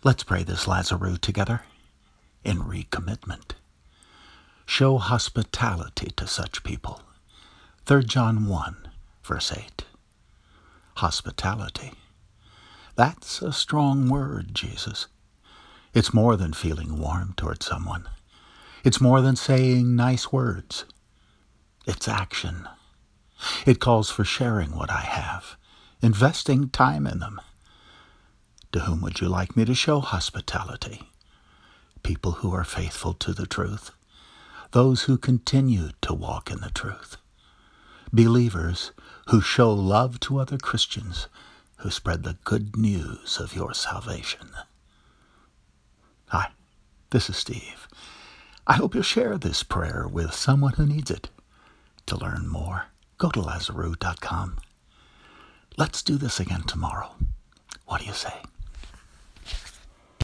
Let's pray this Lazarus together in recommitment. Show hospitality to such people. 3 John 1, verse 8. Hospitality. That's a strong word, Jesus. It's more than feeling warm toward someone. It's more than saying nice words. It's action. It calls for sharing what I have, investing time in them. To whom would you like me to show hospitality? People who are faithful to the truth, those who continue to walk in the truth, believers who show love to other Christians who spread the good news of your salvation. Hi, this is Steve. I hope you'll share this prayer with someone who needs it. To learn more, go to Lazarus.com. Let's do this again tomorrow. What do you say?